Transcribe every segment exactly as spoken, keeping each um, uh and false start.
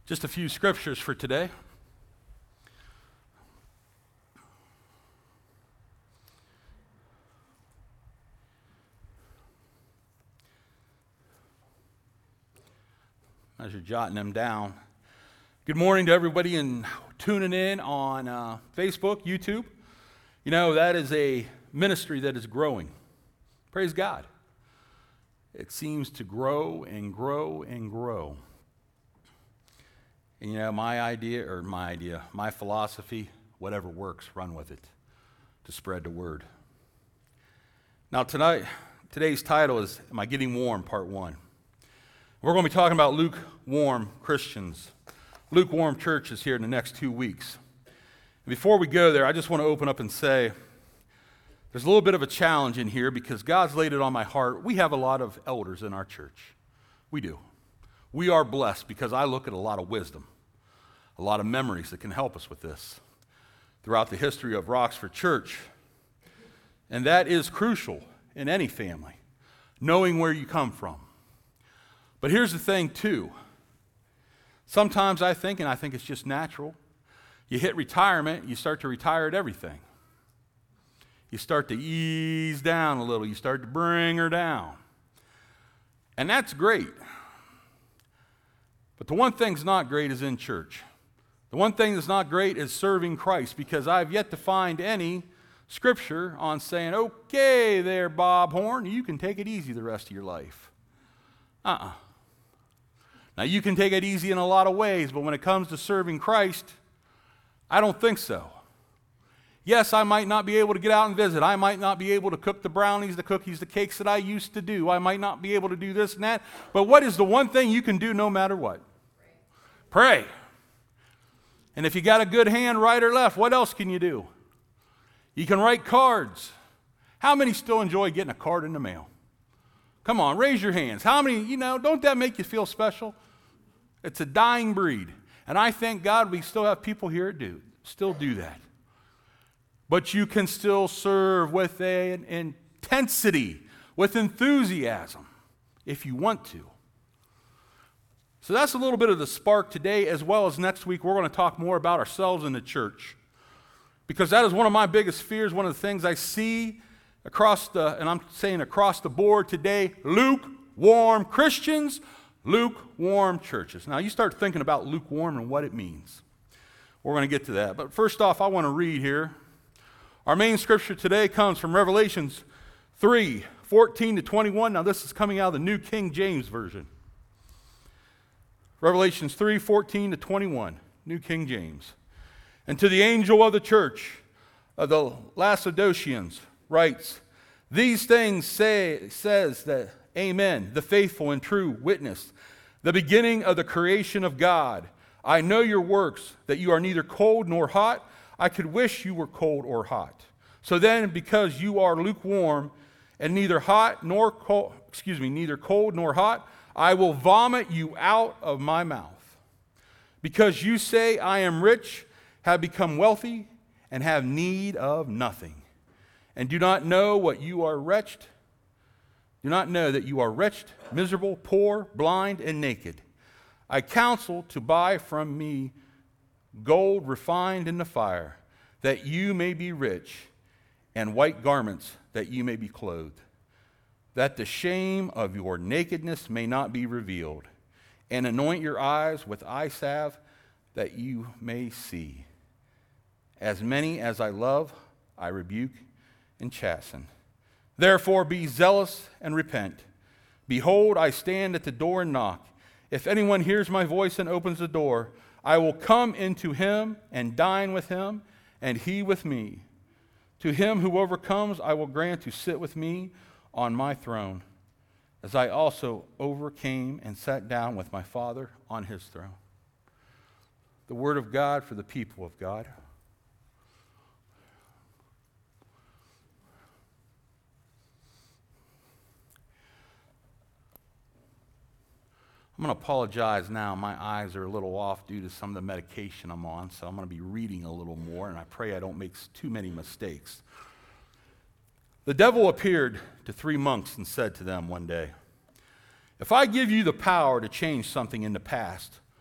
Just a few scriptures for today. As you're jotting them down. Good morning to everybody and tuning in on uh, Facebook, YouTube. You know, that is a ministry that is growing. Praise God. It seems to grow and grow and grow. And you know, my idea, or my idea, my philosophy, whatever works, run with it to spread the word. Now tonight, today's title is, Am I Getting Warm, Part One. We're going to be talking about lukewarm Christians, lukewarm churches here in the next two weeks. And before we go there, I just want to open up and say, there's a little bit of a challenge in here because God's laid it on my heart. We have a lot of elders in our church. We do. We are blessed because I look at a lot of wisdom, a lot of memories that can help us with this throughout the history of Roxford Church. And that is crucial in any family, knowing where you come from. But here's the thing, too. Sometimes I think, and I think it's just natural, you hit retirement, you start to retire at everything. You start to ease down a little. You start to bring her down. And that's great. But the one thing that's not great is in church. The one thing that's not great is serving Christ, because I've yet to find any scripture on saying, okay there, Bob Horn, you can take it easy the rest of your life. Uh-uh. Now, you can take it easy in a lot of ways, but when it comes to serving Christ, I don't think so. Yes, I might not be able to get out and visit. I might not be able to cook the brownies, the cookies, the cakes that I used to do. I might not be able to do this and that. But what is the one thing you can do no matter what? Pray. Pray. And if you got a good hand, right or left, what else can you do? You can write cards. How many still enjoy getting a card in the mail? Come on, raise your hands. How many, you know, don't that make you feel special? It's a dying breed. And I thank God we still have people here that do, still do that. But you can still serve with an intensity, with enthusiasm, if you want to. So that's a little bit of the spark today, as well as next week. We're going to talk more about ourselves in the church, because that is one of my biggest fears, one of the things I see across the, and I'm saying across the board today, lukewarm Christians, lukewarm churches. Now, you start thinking about lukewarm and what it means. We're going to get to that. But first off, I want to read here. Our main scripture today comes from Revelations three, fourteen to twenty-one. Now, this is coming out of the New King James Version. Revelations three, fourteen to twenty-one, New King James. And to the angel of the church of the Laodiceans writes, these things say, says that Amen, the faithful and true witness, the beginning of the creation of God. I know your works, that you are neither cold nor hot. I could wish you were cold or hot. So then, because you are lukewarm and neither hot nor cold, excuse me, neither cold nor hot, I will vomit you out of my mouth. Because you say, I am rich, have become wealthy, and have need of nothing, and do not know what you are wretched, do not know that you are wretched, miserable, poor, blind, and naked. I counsel to buy from me gold refined in the fire, that you may be rich, and white garments, that you may be clothed, that the shame of your nakedness may not be revealed, and anoint your eyes with eye salve, that you may see. As many as I love, I rebuke and chasten. Therefore be zealous and repent. Behold, I stand at the door and knock. If anyone hears my voice and opens the door, I will come into him and dine with him, and he with me. To him who overcomes, I will grant to sit with me on my throne, as I also overcame and sat down with my Father on his throne. The word of God for the people of God. I'm going to apologize now. My eyes are a little off due to some of the medication I'm on, so I'm going to be reading a little more, and I pray I don't make too many mistakes. The devil appeared to three monks and said to them one day, "If I give you the power to change something in the past,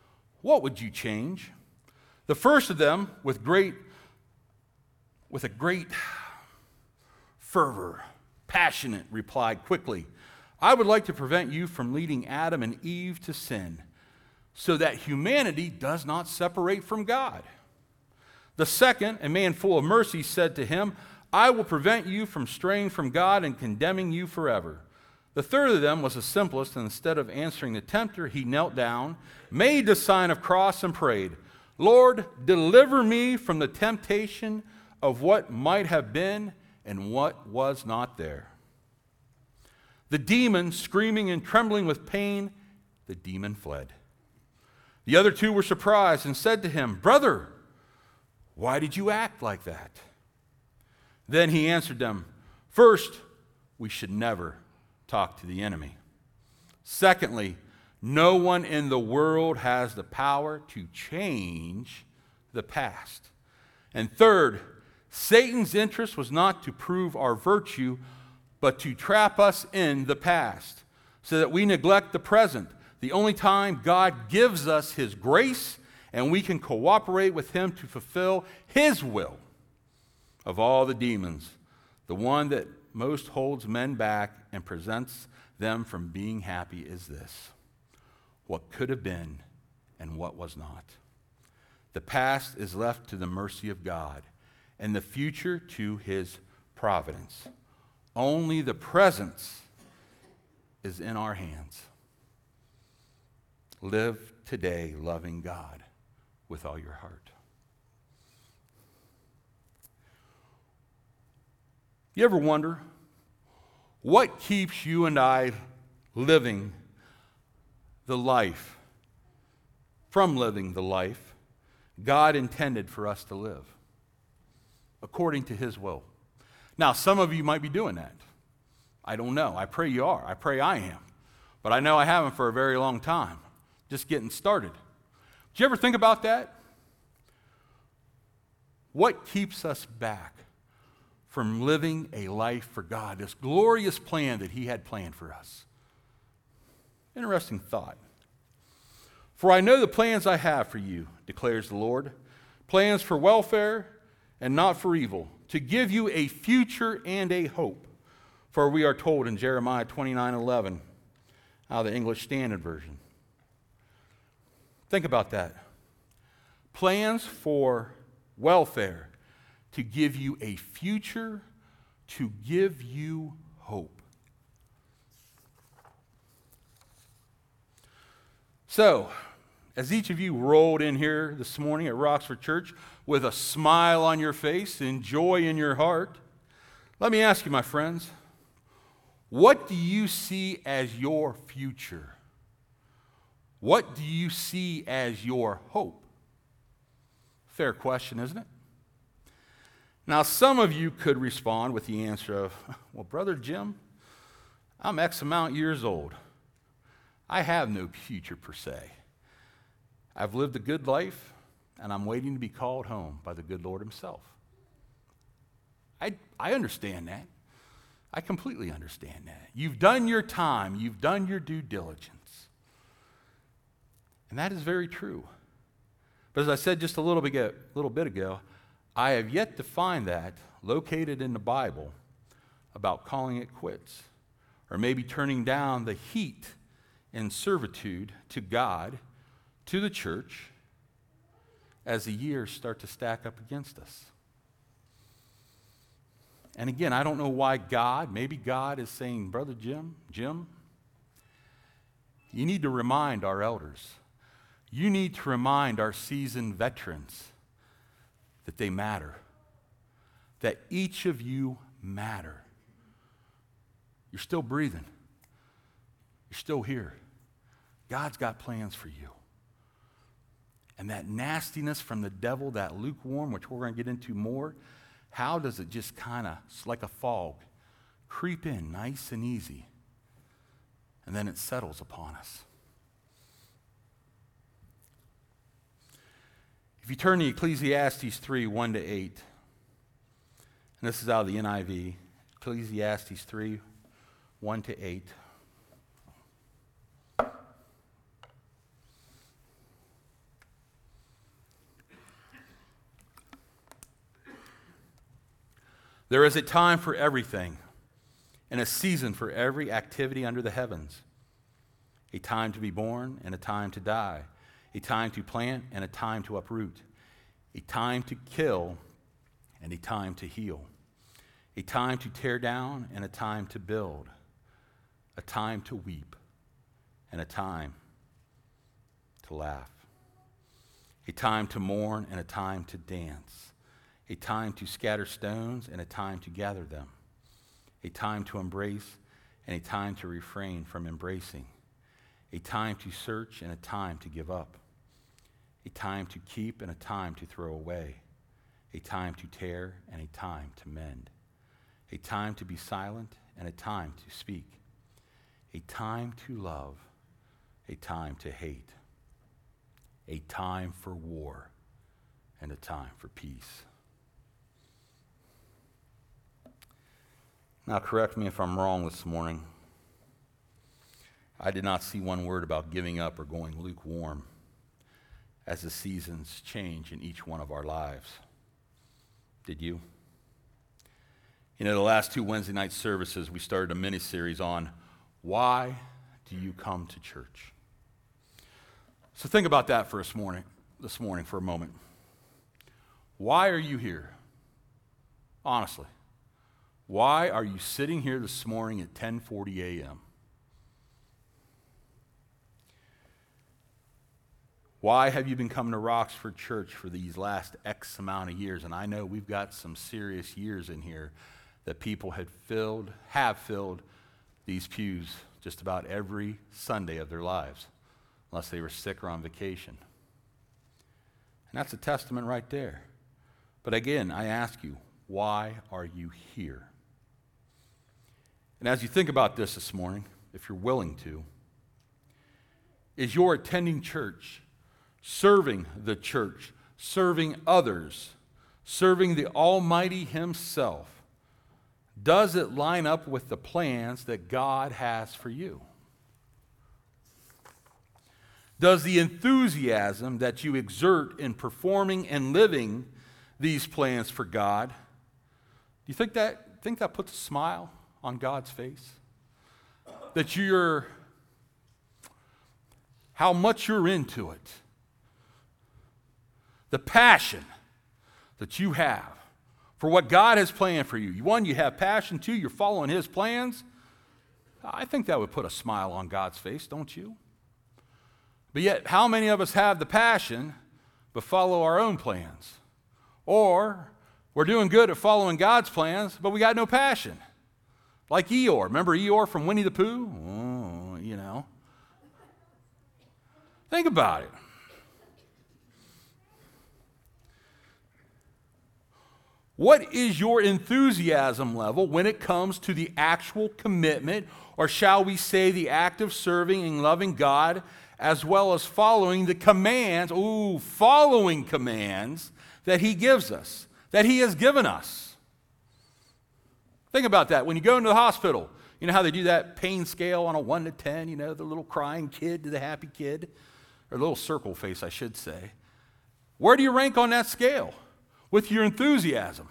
what would you change? The first of them, with great, with a great fervor, passionate, replied quickly, I would like to prevent you from leading Adam and Eve to sin, so that humanity does not separate from God. The second, a man full of mercy, said to him, I will prevent you from straying from God and condemning you forever. The third of them was the simplest, and instead of answering the tempter, he knelt down, made the sign of cross, and prayed, Lord, deliver me from the temptation of what might have been and what was not there. The demon, screaming and trembling with pain, the demon fled. The other two were surprised and said to him, Brother, why did you act like that? Then he answered them, First, we should never talk to the enemy. Secondly, no one in the world has the power to change the past. And third, Satan's interest was not to prove our virtue, but to trap us in the past, so that we neglect the present, the only time God gives us his grace and we can cooperate with him to fulfill his will. Of all the demons, the one that most holds men back and prevents them from being happy is this: what could have been and what was not. The past is left to the mercy of God, and the future to his providence. Only the present is in our hands. Live today loving God with all your heart. You ever wonder what keeps you and I living the life, from living the life God intended for us to live, according to his will? Now, some of you might be doing that. I don't know. I pray you are. I pray I am. But I know I haven't for a very long time. Just getting started. Did you ever think about that? What keeps us back from living a life for God, this glorious plan that he had planned for us? Interesting thought. For I know the plans I have for you, declares the Lord, plans for welfare and not for evil, to give you a future and a hope. For we are told in Jeremiah twenty-nine eleven, out of the English Standard Version. Think about that. Plans for welfare, to give you a future, to give you hope. So, as each of you rolled in here this morning at Roxford Church with a smile on your face and joy in your heart, let me ask you, my friends, what do you see as your future? What do you see as your hope? Fair question, isn't it? Now, some of you could respond with the answer of, well, Brother Jim, I'm X amount years old. I have no future per se. I've lived a good life, and I'm waiting to be called home by the good Lord himself. I, I understand that. I completely understand that. You've done your time. You've done your due diligence. And that is very true. But as I said just a little bit, ago, little bit ago, I have yet to find that located in the Bible about calling it quits, or maybe turning down the heat and servitude to God, to the church, as the years start to stack up against us. And again, I don't know why God, maybe God is saying, Brother Jim, Jim, you need to remind our elders. You need to remind our seasoned veterans that they matter, that each of you matter. You're still breathing. You're still here. God's got plans for you. And that nastiness from the devil, that lukewarm, which we're going to get into more, how does it just kind of, like a fog, creep in nice and easy, and then it settles upon us? If you turn to Ecclesiastes three, one to eight, and this is out of the N I V, Ecclesiastes three, one to eight. There is a time for everything and a season for every activity under the heavens. A time to be born and a time to die. A time to plant and a time to uproot. A time to kill and a time to heal. A time to tear down and a time to build. A time to weep and a time to laugh. A time to mourn and a time to dance. A time to scatter stones and a time to gather them. A time to embrace and a time to refrain from embracing. A time to search and a time to give up. A time to keep and a time to throw away. A time to tear and a time to mend. A time to be silent and a time to speak. A time to love, a time to hate. A time for war and a time for peace. Now, correct me if I'm wrong this morning. I did not see one word about giving up or going lukewarm as the seasons change in each one of our lives. Did you? You know, the last two Wednesday night services, we started a mini-series on why do you come to church? So think about that for this morning, this morning for a moment. Why are you here? Honestly. Why are you sitting here this morning at ten forty a.m.? Why have you been coming to Roxford Church for these last X amount of years? And I know we've got some serious years in here that people had filled, have filled these pews just about every Sunday of their lives, unless they were sick or on vacation. And that's a testament right there. But again, I ask you, why are you here? And as you think about this this morning, if you're willing to, is your attending church, serving the church, serving others, serving the Almighty Himself, does it line up with the plans that God has for you? Does the enthusiasm that you exert in performing and living these plans for God, do you think that, think that puts a smile on God's face? That you're, how much you're into it, the passion that you have for what God has planned for you. One, you have passion. Two, you're following His plans. I think that would put a smile on God's face, don't you? But yet, how many of us have the passion but follow our own plans? Or we're doing good at following God's plans, but we got no passion. Like Eeyore. Remember Eeyore from Winnie the Pooh? Oh, you know. Think about it. What is your enthusiasm level when it comes to the actual commitment, or shall we say the act of serving and loving God, as well as following the commands, ooh, following commands that He gives us, that He has given us? Think about that. When you go into the hospital, you know how they do that pain scale on a one to ten, you know, the little crying kid to the happy kid, or little circle face, I should say. Where do you rank on that scale with your enthusiasm?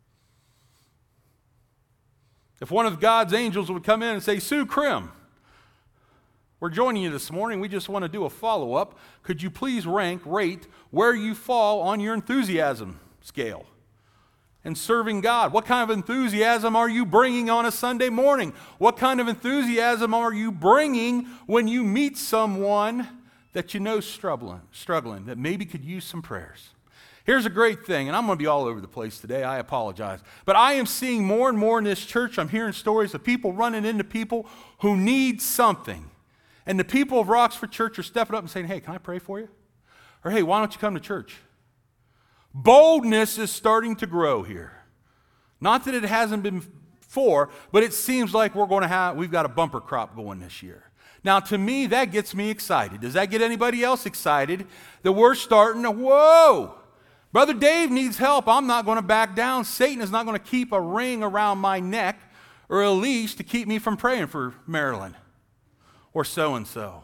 If one of God's angels would come in and say, Sue Krim, we're joining you this morning. We just want to do a follow-up. Could you please rank, rate where you fall on your enthusiasm scale and serving God? What kind of enthusiasm are you bringing on a Sunday morning? What kind of enthusiasm are you bringing when you meet someone that you know struggling, struggling that maybe could use some prayers? Here's a great thing, and I'm going to be all over the place today. I apologize. But I am seeing more and more in this church, I'm hearing stories of people running into people who need something. And the people of Roxford Church are stepping up and saying, hey, can I pray for you? Or hey, why don't you come to church? Boldness is starting to grow here. Not that it hasn't been before, but it seems like we're going to have, we've got a bumper crop going this year. Now, to me, that gets me excited. Does that get anybody else excited? That we're starting to, whoa, Brother Dave needs help. I'm not going to back down. Satan is not going to keep a ring around my neck or a leash to keep me from praying for Marilyn or so-and-so.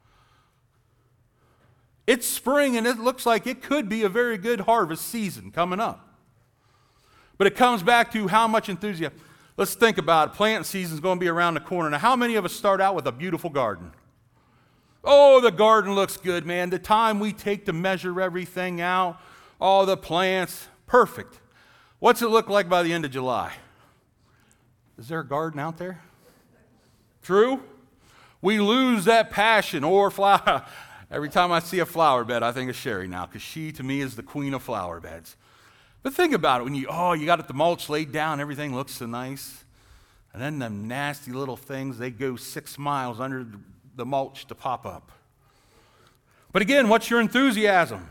It's spring, and it looks like it could be a very good harvest season coming up. But it comes back to how much enthusiasm. Let's think about it. Planting season is going to be around the corner. Now, how many of us start out with a beautiful garden? Oh, the garden looks good, man. The time we take to measure everything out, all the plants, perfect. What's it look like by the end of July? Is there a garden out there? True? We lose that passion or flower. Every time I see a flower bed, I think of Sherry now, because she, to me, is the queen of flower beds. But think about it. When you, oh, you got the mulch laid down, everything looks so nice. And then them nasty little things, they go six miles under the mulch to pop up. But again, what's your enthusiasm?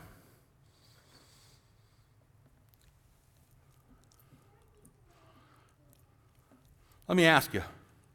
Let me ask you.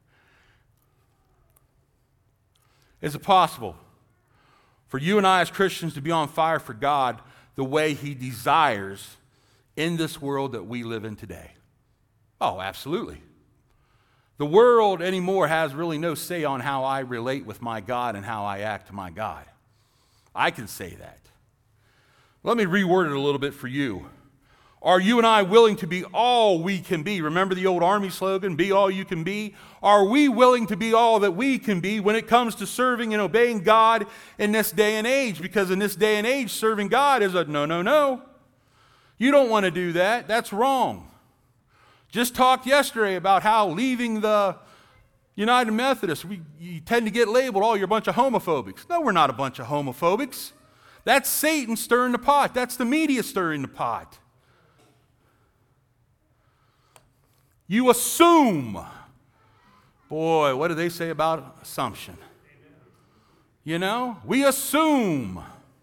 Is it possible for you and I as Christians to be on fire for God the way He desires in this world that we live in today? Oh, absolutely. The world anymore has really no say on how I relate with my God and how I act to my God. I can say that. Let me reword it a little bit for you. Are you and I willing to be all we can be? Remember the old Army slogan, be all you can be? Are we willing to be all that we can be when it comes to serving and obeying God in this day and age? Because in this day and age, serving God is a no, no, no. You don't want to do that. That's wrong. Just talked yesterday about how leaving the United Methodists, we, you tend to get labeled, oh, you're a bunch of homophobics. No, we're not a bunch of homophobics. That's Satan stirring the pot. That's the media stirring the pot. You assume. Boy, what do they say about assumption? You know, we assume.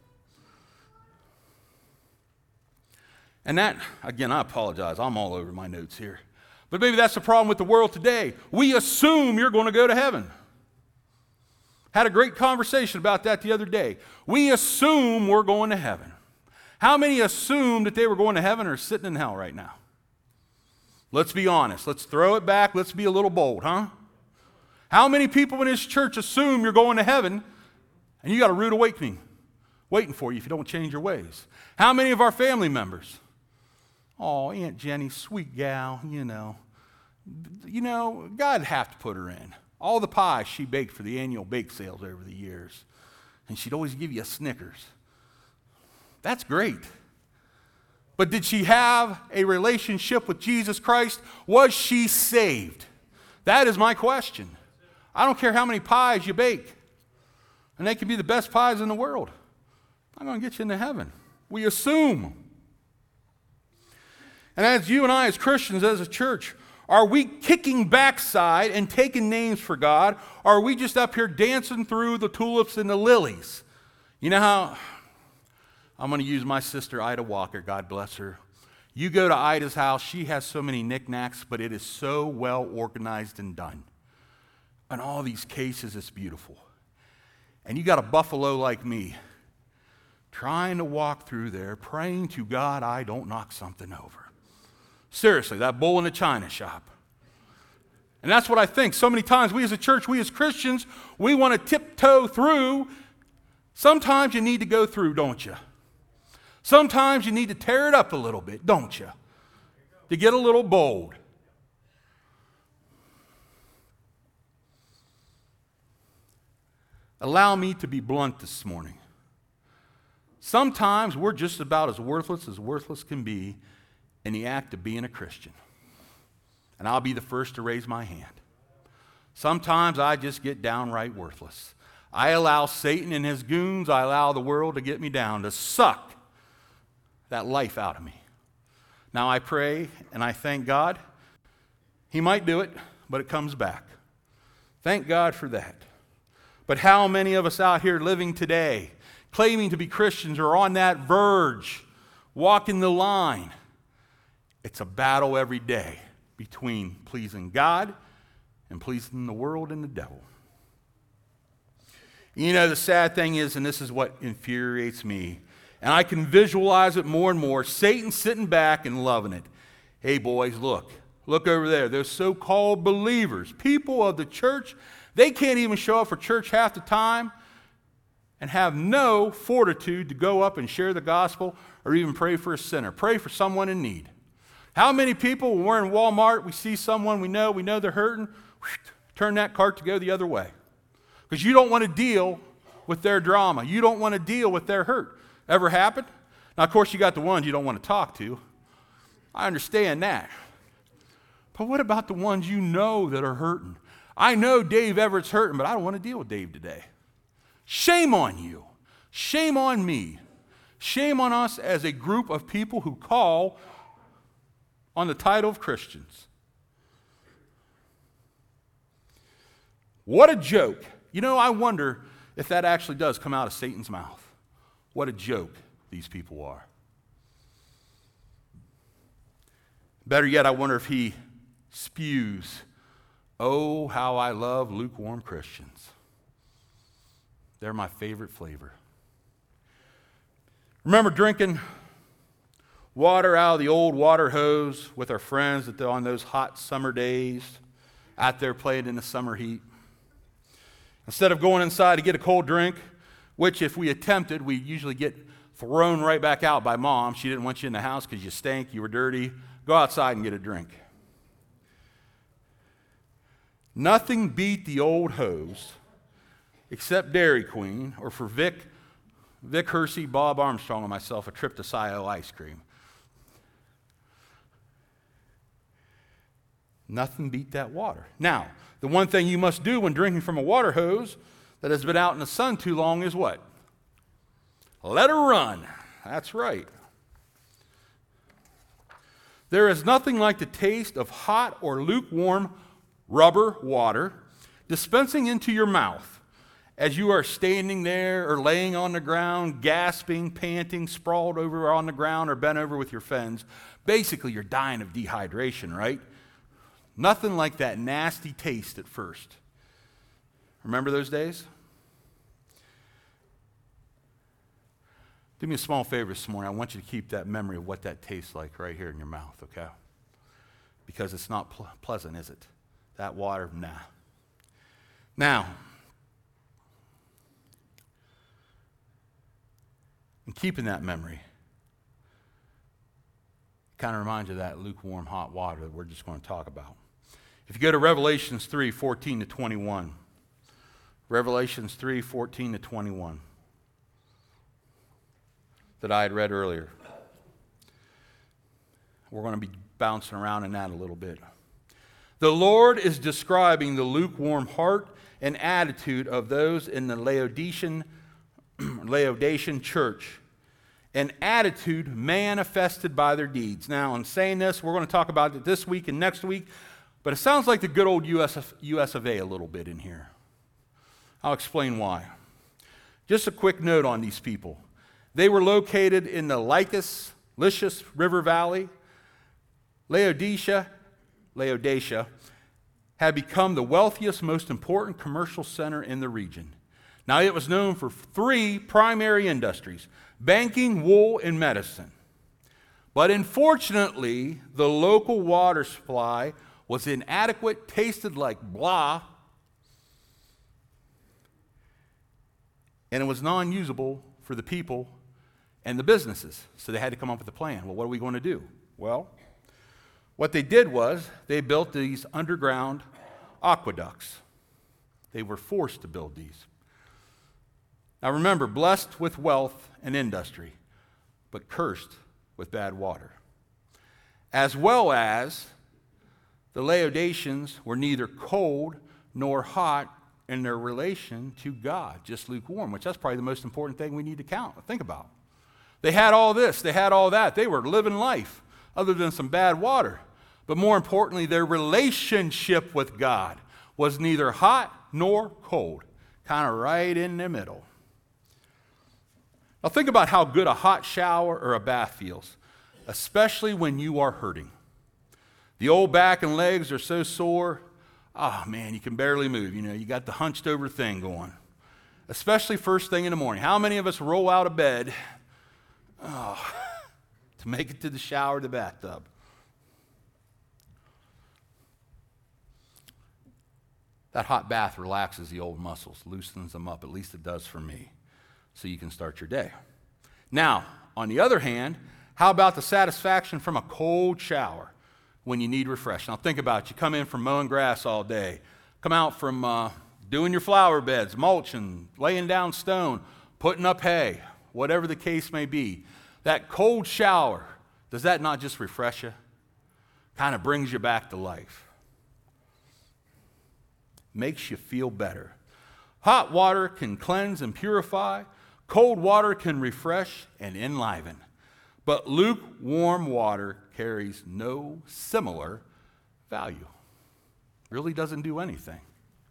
And that, again, I apologize. I'm all over my notes here. But maybe that's the problem with the world today. We assume you're going to go to heaven. Had a great conversation about that the other day. We assume we're going to heaven. How many assumed that they were going to heaven or are sitting in hell right now? Let's be honest. Let's throw it back. Let's be a little bold, huh? How many people in this church assume you're going to heaven and you got a rude awakening waiting for you if you don't change your ways? How many of our family members? Oh, Aunt Jenny, sweet gal, you know. You know, God'd have to put her in. All the pies she baked for the annual bake sales over the years. And she'd always give you a Snickers. That's great. But did she have a relationship with Jesus Christ? Was she saved? That is my question. I don't care how many pies you bake. And they can be the best pies in the world. I'm going to get you into heaven. We assume. And as you and I as Christians, as a church, are we kicking backside and taking names for God? Or are we just up here dancing through the tulips and the lilies? You know how, I'm going to use my sister Ida Walker, God bless her. You go to Ida's house, she has so many knickknacks, but it is so well organized and done. And all these cases, it's beautiful. And you got a buffalo like me, trying to walk through there, praying to God I don't knock something over. Seriously, that bull in the china shop. And that's what I think. So many times we as a church, we as Christians, we want to tiptoe through. Sometimes you need to go through, don't you? Sometimes you need to tear it up a little bit, don't you? To get a little bold. Allow me to be blunt this morning. Sometimes we're just about as worthless as worthless can be in the act of being a Christian. And I'll be the first to raise my hand. Sometimes I just get downright worthless. I allow Satan and his goons, I allow the world to get me down, to suck that life out of me. Now I pray and I thank God. He might do it, but it comes back. Thank God for that. But how many of us out here living today, claiming to be Christians, are on that verge, walking the line? It's a battle every day between pleasing God and pleasing the world and the devil. You know, the sad thing is, and this is what infuriates me, and I can visualize it more and more, Satan sitting back and loving it. Hey, boys, look. Look over there. Those so-called believers, people of the church, they can't even show up for church half the time and have no fortitude to go up and share the gospel or even pray for a sinner, pray for someone in need. How many people, when we're in Walmart, we see someone we know, we know they're hurting, turn that cart to go the other way? Because you don't want to deal with their drama. You don't want to deal with their hurt. Ever happened? Now, of course, you got the ones you don't want to talk to. I understand that. But what about the ones you know that are hurting? I know Dave Everett's hurting, but I don't want to deal with Dave today. Shame on you. Shame on me. Shame on us as a group of people who call on the title of Christians. What a joke. You know, I wonder if that actually does come out of Satan's mouth. What a joke these people are. Better yet, I wonder if he spews, "Oh, how I love lukewarm Christians. They're my favorite flavor." Remember drinking water out of the old water hose with our friends on those hot summer days, out there playing in the summer heat? Instead of going inside to get a cold drink, which if we attempted, we usually get thrown right back out by mom. She didn't want you in the house because you stank, you were dirty. Go outside and get a drink. Nothing beat the old hose except Dairy Queen, or for Vic, Vic Hersey, Bob Armstrong, and myself, a trip to S I O ice cream. Nothing beat that water. Now, the one thing you must do when drinking from a water hose that has been out in the sun too long is what? Let her run. That's right. There is nothing like the taste of hot or lukewarm rubber water dispensing into your mouth as you are standing there or laying on the ground, gasping, panting, sprawled over on the ground or bent over with your friends. Basically, you're dying of dehydration, right? Nothing like that nasty taste at first. Remember those days? Do me a small favor this morning. I want you to keep that memory of what that tastes like right here in your mouth, okay? Because it's not ple- pleasant, is it? That water, nah. Now, in keeping that memory, kind of reminds you of that lukewarm hot water that we're just going to talk about. If you go to Revelations three, fourteen to twenty-one, Revelations three, fourteen to twenty-one, that I had read earlier. We're going to be bouncing around in that a little bit. The Lord is describing the lukewarm heart and attitude of those in the Laodicean, Laodicean church, an attitude manifested by their deeds. Now, in saying this, we're going to talk about it this week and next week, but it sounds like the good old U S of, U S of A a little bit in here. I'll explain why. Just a quick note on these people. They were located in the Lycus, Lycius River Valley. Laodicea, Laodicea had become the wealthiest, most important commercial center in the region. Now, it was known for three primary industries: banking, wool, and medicine. But unfortunately, the local water supply was inadequate, tasted like blah, and it was non-usable for the people and the businesses. So they had to come up with a plan. Well, what are we going to do? Well, what they did was they built these underground aqueducts. They were forced to build these. Now remember, blessed with wealth and industry, but cursed with bad water. As well as the Laodiceans were neither cold nor hot in their relation to God, just lukewarm, which that's probably the most important thing we need to count, think about. They had all this, they had all that. They were living life other than some bad water. But more importantly, their relationship with God was neither hot nor cold, kind of right in the middle. Now think about how good a hot shower or a bath feels, especially when you are hurting. The old back and legs are so sore, oh man, you can barely move. You know, you got the hunched over thing going, especially first thing in the morning. How many of us roll out of bed oh, to make it to the shower or the bathtub? That hot bath relaxes the old muscles, loosens them up. At least it does for me, so you can start your day. Now, on the other hand, How about the satisfaction from a cold shower when you need refreshing? Now think about it. You come in from mowing grass all day, come out from uh, doing your flower beds, mulching, laying down stone, putting up hay, whatever the case may be. That cold shower, does that not just refresh you? Kind of brings you back to life. Makes you feel better. Hot water can cleanse and purify. Cold water can refresh and enliven. But lukewarm water carries no similar value. Really doesn't do anything.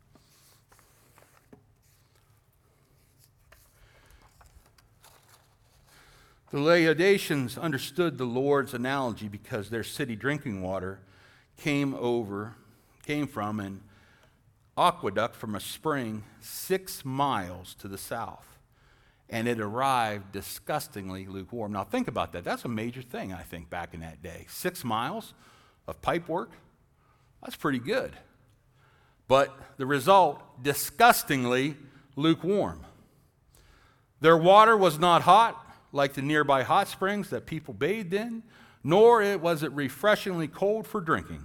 The Laodiceans understood the Lord's analogy because their city drinking water came over, came from an aqueduct from a spring six miles to the south. And it arrived disgustingly lukewarm. Now think about that. That's a major thing, I think, back in that day. Six miles of pipe work, that's pretty good. But the result, disgustingly lukewarm. Their water was not hot, like the nearby hot springs that people bathed in, nor was it refreshingly cold for drinking.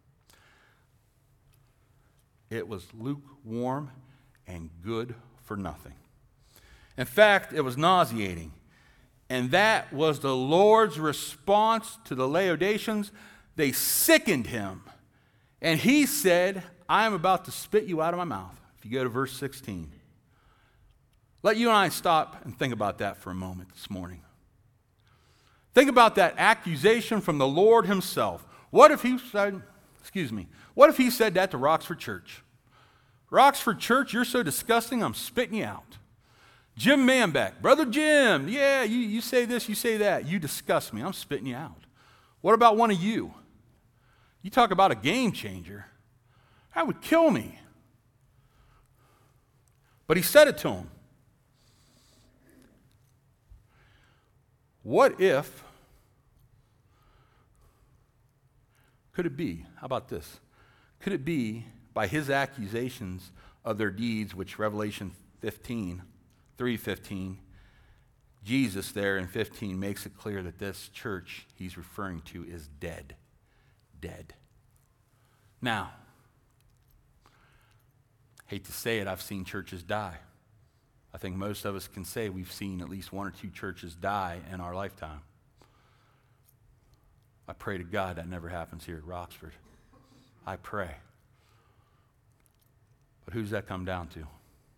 It was lukewarm and good for nothing. In fact, it was nauseating. And that was the Lord's response to the Laodiceans. They sickened him. And he said, I am about to spit you out of my mouth. If you go to verse sixteen. Let you and I stop and think about that for a moment this morning. Think about that accusation from the Lord himself. What if he said, excuse me, what if he said that to Roxford Church? Roxford Church, you're so disgusting, I'm spitting you out. Jim Manbeck, Brother Jim, yeah, you, you say this, you say that. You disgust me, I'm spitting you out. What about one of you? You talk about a game changer. That would kill me. But he said it to him. What if, could it be, how about this? Could it be by his accusations of their deeds, which Revelation fifteen, three fifteen, Jesus there in fifteen makes it clear that this church he's referring to is dead. Dead. Now, hate to say it, I've seen churches die. I think most of us can say we've seen at least one or two churches die in our lifetime. I pray to God that never happens here at Roxford. I pray. But who's that come down to?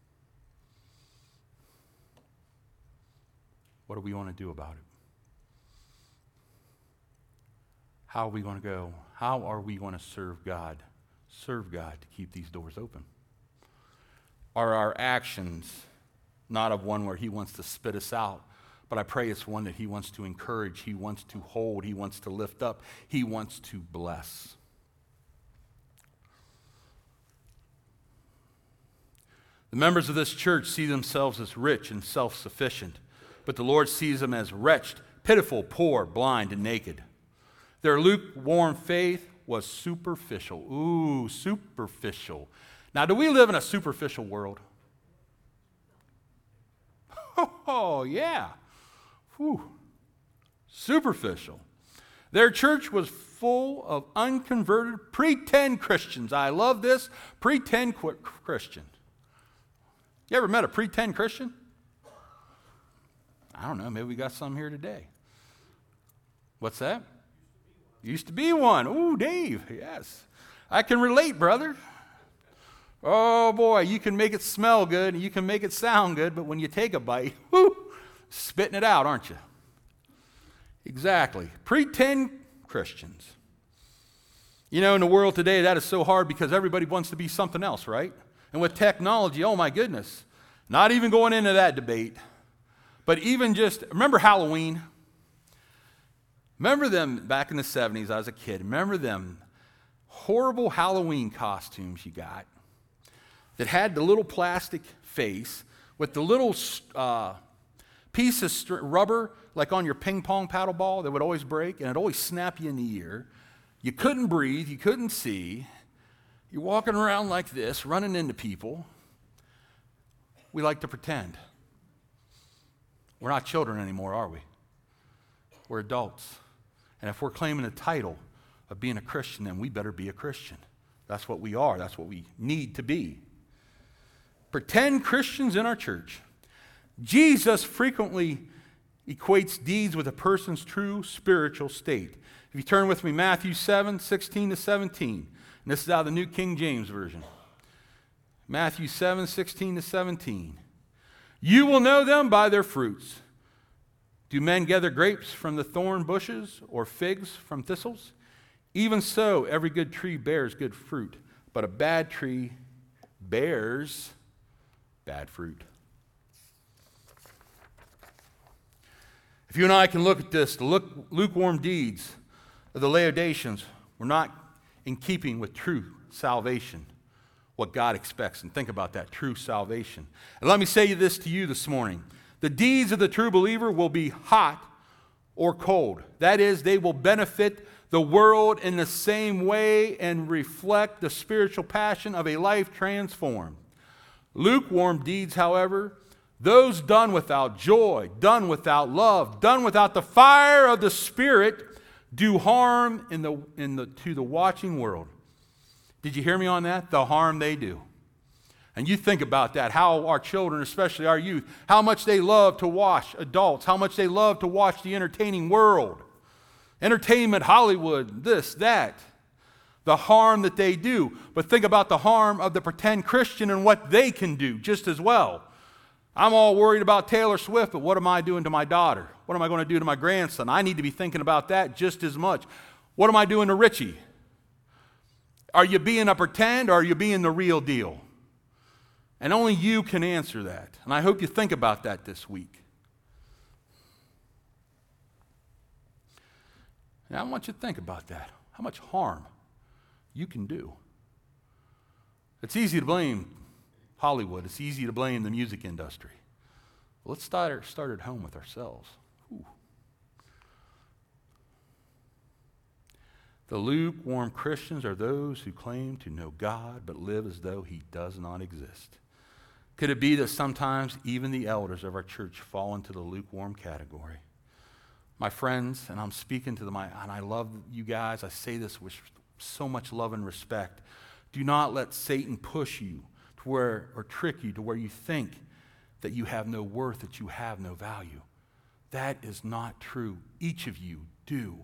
What do we want to do about it? How are we going to go? How are we going to serve God? Serve God to keep these doors open. Are our actions not of one where he wants to spit us out, but I pray it's one that he wants to encourage, he wants to hold, he wants to lift up, he wants to bless. The members of this church see themselves as rich and self-sufficient, but the Lord sees them as wretched, pitiful, poor, blind, and naked. Their lukewarm faith was superficial. Ooh, superficial. Now, do we live in a superficial world? Oh, yeah. Whew. Superficial. Their church was full of unconverted, pretend Christians. I love this. Pretend qu- Christian. You ever met a pretend Christian? I don't know. Maybe we got some here today. What's that? Used to be one. Ooh, Dave. Yes. I can relate, brother. Oh, boy, you can make it smell good and you can make it sound good, but when you take a bite, whoo, spitting it out, aren't you? Exactly. Pretend Christians. You know, in the world today, that is so hard because everybody wants to be something else, right? And with technology, oh my goodness, not even going into that debate, but even just, remember Halloween? Remember them back in the seventies, I was a kid, remember them horrible Halloween costumes you got that had the little plastic face with the little uh, piece of str- rubber, like on your ping pong paddle ball, that would always break, and it'd always snap you in the ear. You couldn't breathe, you couldn't see. You're walking around like this, running into people. We like to pretend. We're not children anymore, are we? we're adults. And if we're claiming the title of being a Christian, then we better be a Christian. That's what we are. That's what we need to be. Pretend Christians in our church. Jesus frequently equates deeds with a person's true spiritual state. If you turn with me, Matthew seven, sixteen to seventeen. And this is out of the New King James Version. Matthew seven, sixteen to seventeen. You will know them by their fruits. Do men gather grapes from the thorn bushes or figs from thistles? Even so, every good tree bears good fruit, but a bad tree bears bad fruit. If you and I can look at this, the lukewarm deeds of the Laodiceans were not in keeping with true salvation, what God expects. And think about that, true salvation. And let me say this to you this morning. The deeds of the true believer will be hot or cold. That is, they will benefit the world in the same way and reflect the spiritual passion of a life transformed. Lukewarm deeds, however, those done without joy, done without love, done without the fire of the Spirit, do harm in the, in the, to the watching world. Did you hear me on that? The harm they do. And you think about that, how our children, especially our youth, how much they love to watch adults, how much they love to watch the entertaining world. Entertainment, Hollywood, this, that. The harm that they do. But think about the harm of the pretend Christian and what they can do just as well. I'm all worried about Taylor Swift, but what am I doing to my daughter? What am I going to do to my grandson? I need to be thinking about that just as much. What am I doing to Richie? Are you being a pretend or are you being the real deal? And only you can answer that. And I hope you think about that this week. And I want you to think about that. How much harm you can do. It's easy to blame Hollywood. It's easy to blame the music industry. Well, let's start, start at home with ourselves. Ooh. The lukewarm Christians are those who claim to know God but live as though He does not exist. Could it be that sometimes even the elders of our church fall into the lukewarm category? My friends, and I'm speaking to them, and I love you guys, I say this with so much love and respect. Do not let Satan push you to where, or trick you to where you think that you have no worth, that you have no value. That is not true. Each of you do.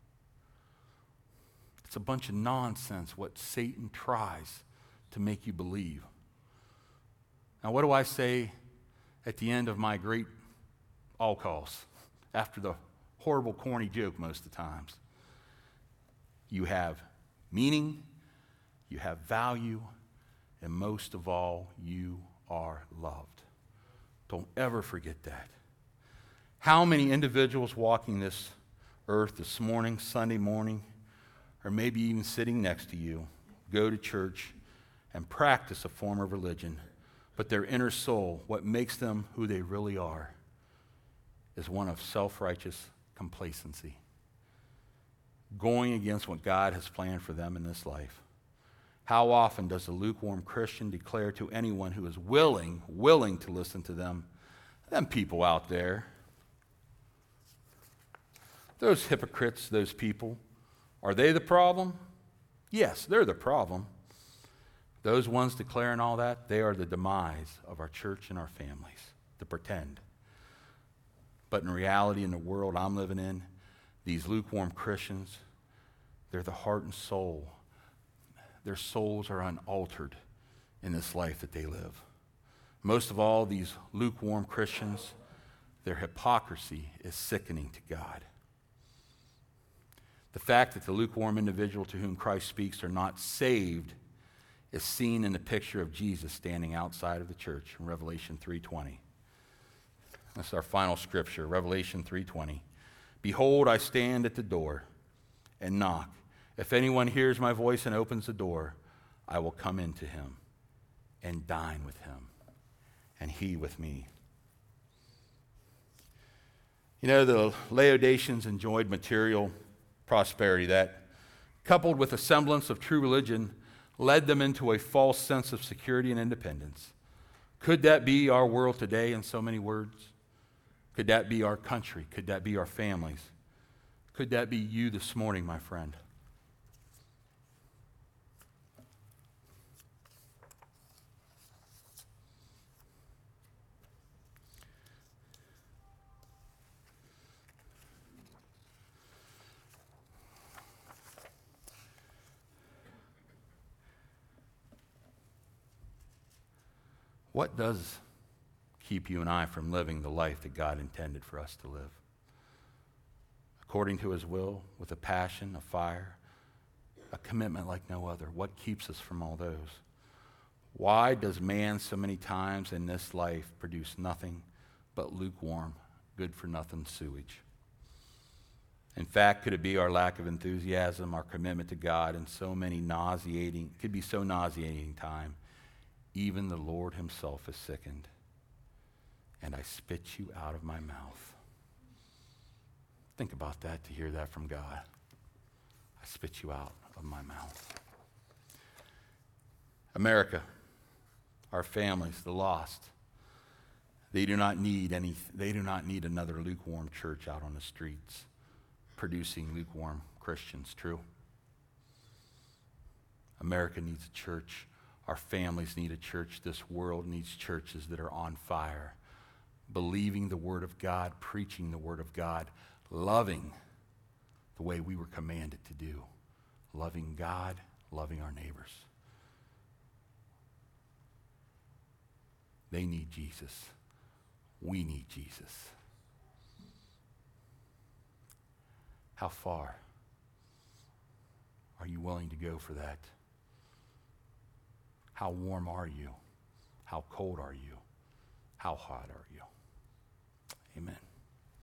It's a bunch of nonsense what Satan tries to make you believe. Now, what do I say at the end of my great all calls after the horrible, corny joke most of the times? You have meaning, you have value, and most of all, you are loved. Don't ever forget that. How many individuals walking this earth this morning, Sunday morning, or maybe even sitting next to you, go to church and practice a form of religion, but their inner soul, what makes them who they really are, is one of self-righteous complacency, going against what God has planned for them in this life. How often does a lukewarm Christian declare to anyone who is willing, willing to listen to them, them people out there, those hypocrites, those people, are they the problem? Yes, they're the problem. Those ones declaring all that, they are the demise of our church and our families, to pretend. But in reality, in the world I'm living in, these lukewarm Christians, they're the heart and soul. Their souls are unaltered in this life that they live. Most of all, these lukewarm Christians, their hypocrisy is sickening to God. The fact that the lukewarm individual to whom Christ speaks are not saved is seen in the picture of Jesus standing outside of the church in Revelation three twenty. That's our final scripture, Revelation three twenty. Behold, I stand at the door and knock. If anyone hears my voice and opens the door, I will come into him and dine with him, and he with me. You know, the Laodiceans enjoyed material prosperity that, coupled with a semblance of true religion, led them into a false sense of security and independence. Could that be our world today in so many words? Could that be our country? Could that be our families? Could that be you this morning, my friend? What does keep you and I from living the life that God intended for us to live? According to his will, with a passion, a fire, a commitment like no other. What keeps us from all those? Why does man so many times in this life produce nothing but lukewarm, good-for-nothing sewage? In fact, could it be our lack of enthusiasm, our commitment to God, and so many nauseating, it could be so nauseating time, even the Lord himself is sickened. And I spit you out of my mouth. Think about that, to hear that from God. I spit you out of my mouth. America, our families, the lost, they do not need any, they do not need another lukewarm church out on the streets producing lukewarm Christians, true? America needs a church. Our families need a church. This world needs churches that are on fire, believing the Word of God, preaching the Word of God, loving the way we were commanded to do, loving God, loving our neighbors. They need Jesus. We need Jesus. How far are you willing to go for that? How warm are you? How cold are you? How hot are you?